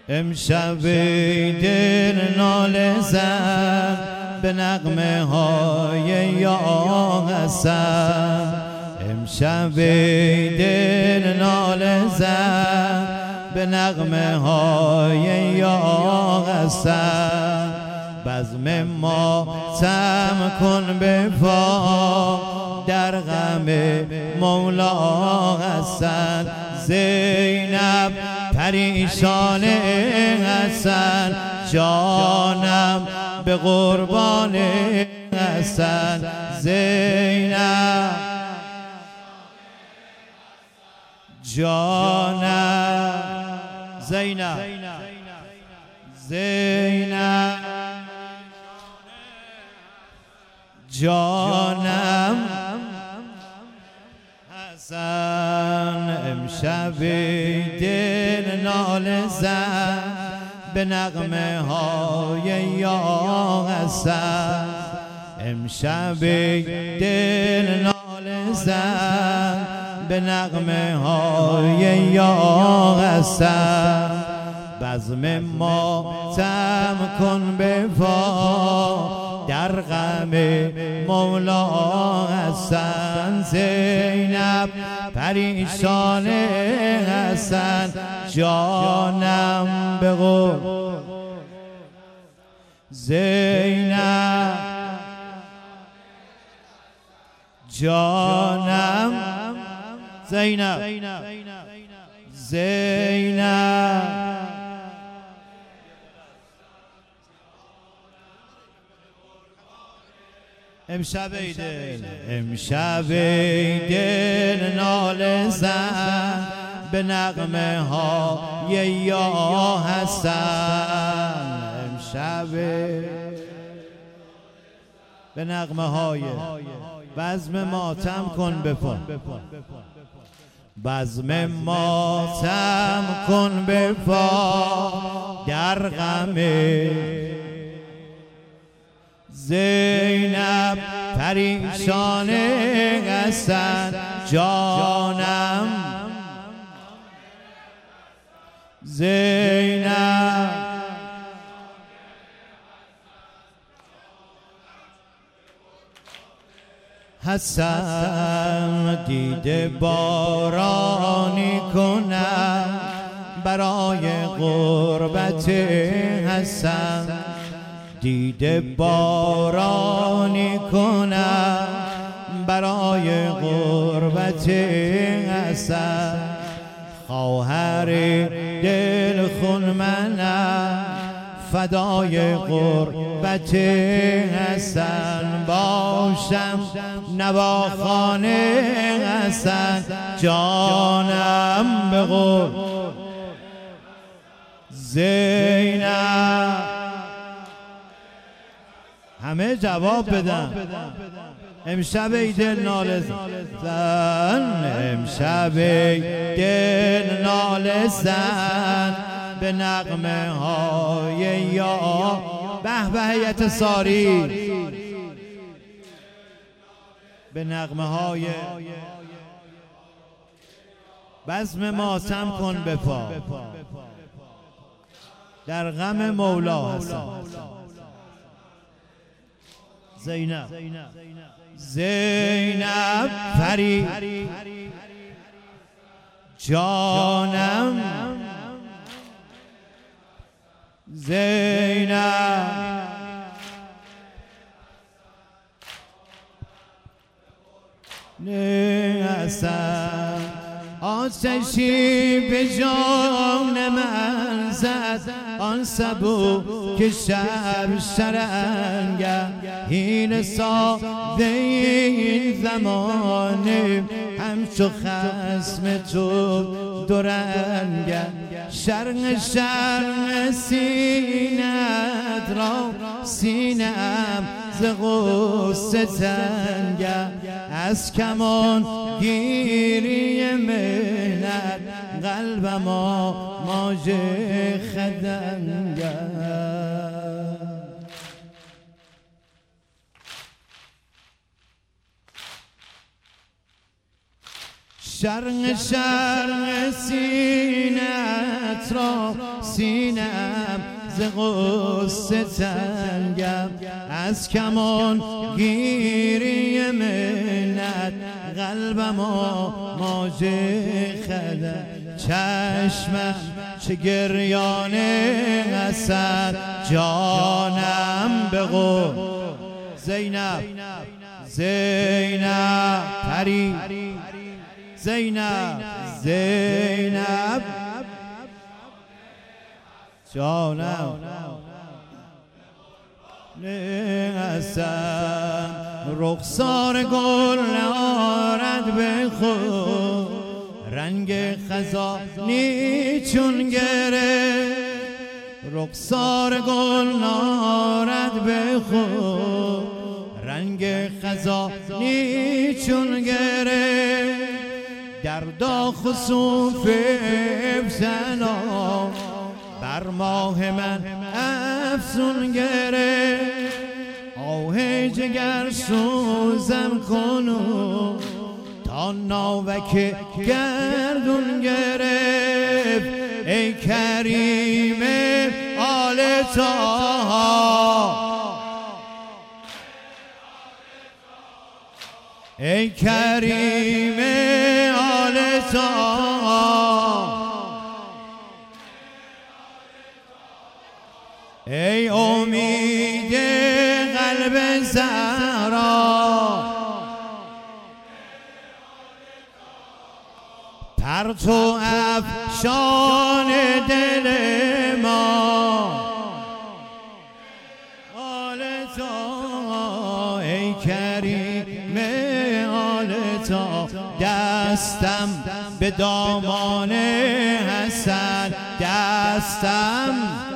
امشب دل ناله زد به نغمه های یا حسن. امشب دل ناله زد به نغمه های یا حسن. بزم ماتم کن به پا در غم مولا حسن. زینب پریشان حسن، جانم به قربان حسن. زینب جانم، زینب زینب جانم حسن. امشب دل ناله زد به نغمه های یا حسن. امشب دل ناله زد به نغمه های یا حسن. بزم ماتم کن به پا در غم مولا حسن. زینب پریشان حسن، جانم به قربان. زینب جانم، زینب زینب امشب دل، امشب دل ناله زد به نغمه های یا حسن. امشب به نغمه های بزم ماتم کن به پا. بزم ماتم کن به پا در غم زینب پریشان حسن، جانم زینب حسن. دیده بارانی کنم برای غربت حسن. دیده بارانی کنم برای غربت حسن. خواهر دل خون منم فدای غربت حسن. باشم نواخوان حسن، جانم به قربان. زینب همه جواب بدن. امشب دل ناله زن، امشب دل ناله زن به نغمه های یا. به به هیئت ساری، به نغمه های بزم ماتم کن به پا در غم مولا حسن. زینب زینب پری جانم. زینب حسن. آتشی به جان من زد آن سبو که شب شرنگه. این ساده این زمانه همچو خصم تو دورنگه. شرق شرق سینت را سینم ز غصه تنگه. از کمان گیری مهنت قلبم آماج خدنگه. شرق سینه‌ات را سینه‌ام ز غصه تنگم، از کمان گیری منت قلبم آماج خدم، چشمم چه گریانه حسد، جانم به قول زینب زینب پری زینب زینب جانم حسن، رخسار گل نارد به خود، رنگ خزانی چون گره، رخسار گل نارد به خود، رنگ خزانی چون گره، در داغ خسوف افزنا بر ماه من افسون گره، آه جگر سوزم کنون تا ناوک گردون گرفت، ای کریم آل طه، ای کریم آل طه، ای امید قلب زهرا، پرتو افشان دل ما آل طه، ای کریم آل طه، دستم به دامان حسن، دستم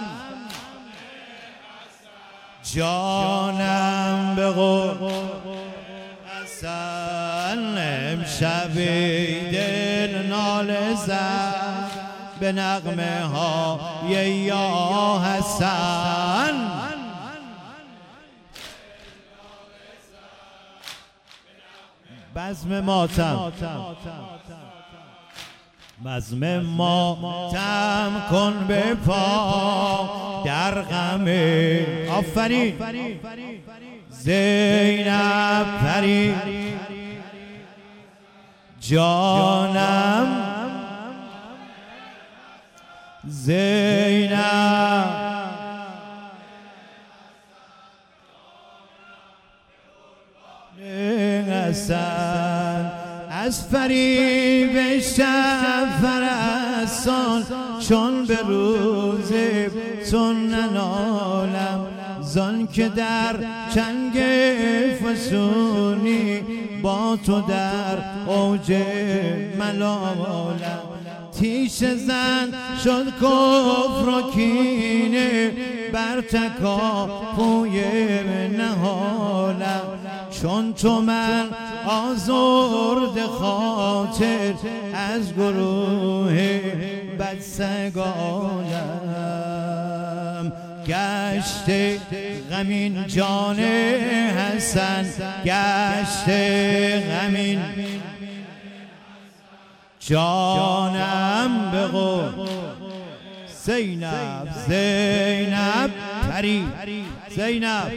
جانم به قول حسن، امشب دل ناله زد به نغمه های یا حسن، بزم ماتم بزم ماتم کن به پا در غم آفرین زینب پری، جانم زینب حسن، از فریب شب فرستان چون به روز تو ننالم، زان که در چنگ فسونی با تو در اوج ملالم، تیش زن شد کفر و کینه بر تکاپوی نهالم، چون تو من آزرد خاطر از گروه بدسگانم، گشت غمین جان حسن، گشت غمین جانم به قول زینب زینب پری زینب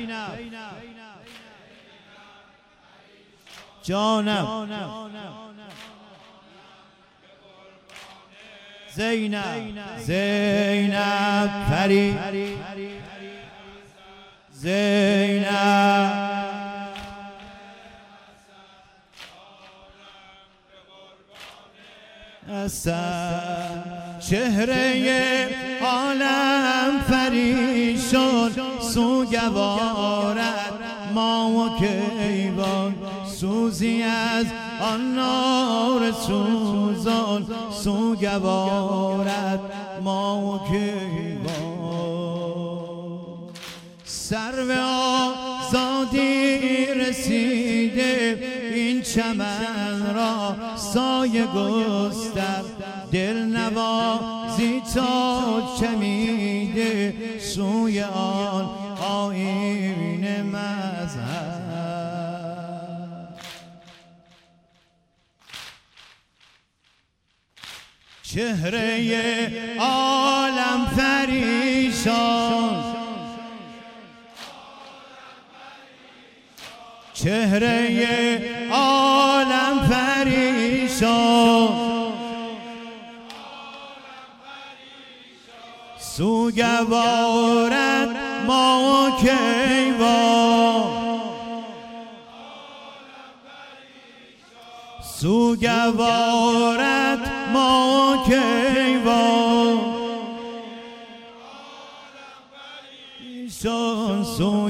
جانم زینب زینب پری زینب حسن، چهره عالم پریشان سوگوارد ما و کیوان، سوزی از آن نار سوزان سوگوارد ما و کیوان، سرو آزادی رسیده این چمن را سایه گستر، دل نوازی تا چمیده سوی آن آیین مذهب. چهره عالم پریشان، چهره عالم پریشان، سوگوارد ما کیوان، سوگوارد ما کیوان، ایشان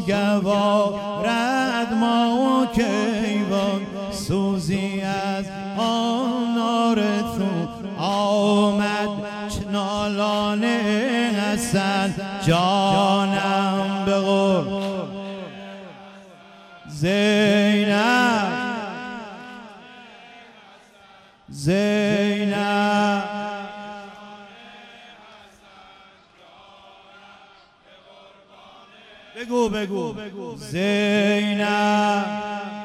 سوگوارد ما کیوان، سوزی از آن آرزو آمد نالان حسن، جانم به قرب زینب، زینب بگو بگو زینب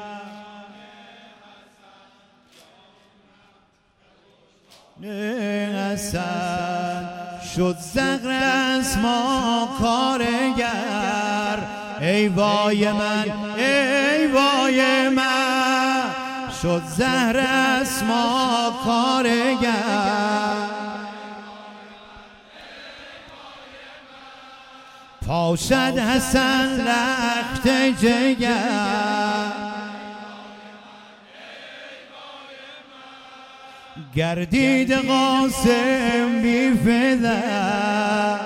حسن شد زغر از ما کارگر، ای وای من ای وای من، شد زهر از ما کارگر، پاشد حسن لخت جگر، گردید قاسم بی فدر،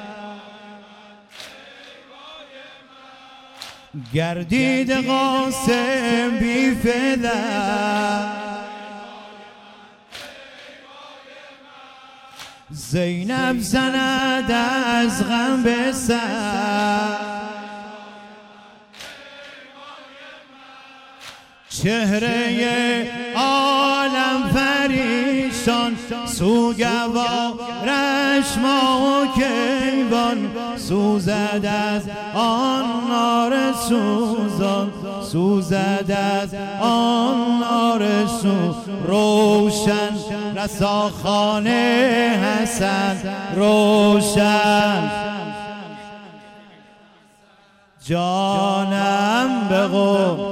گردید قاسم بی فدر، زینب زند از غم به سر، چهره عالم پریشان، سوگوارش ما کیوان، سوزد از آن نار سوزان، سوزد از آن نار سوزان، روشن رساخانه حسن، روشن جانم به قرب